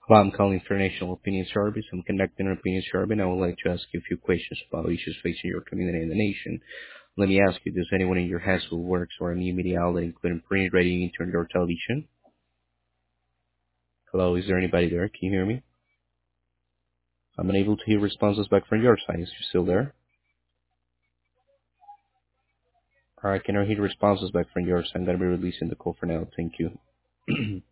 Well, I'm calling for National Opinion Service. I'm conducting an opinion survey, and I would like to ask you a few questions about issues facing your community and the nation. Let me ask you, does anyone in your household works or a new media outlet, including print, radio, internet, or television? Hello, is there anybody there? Can you hear me? I'm unable to hear responses back from your side. Is you still there? All right, can I hear responses back from yours? I'm going to be releasing the call for now. Thank you.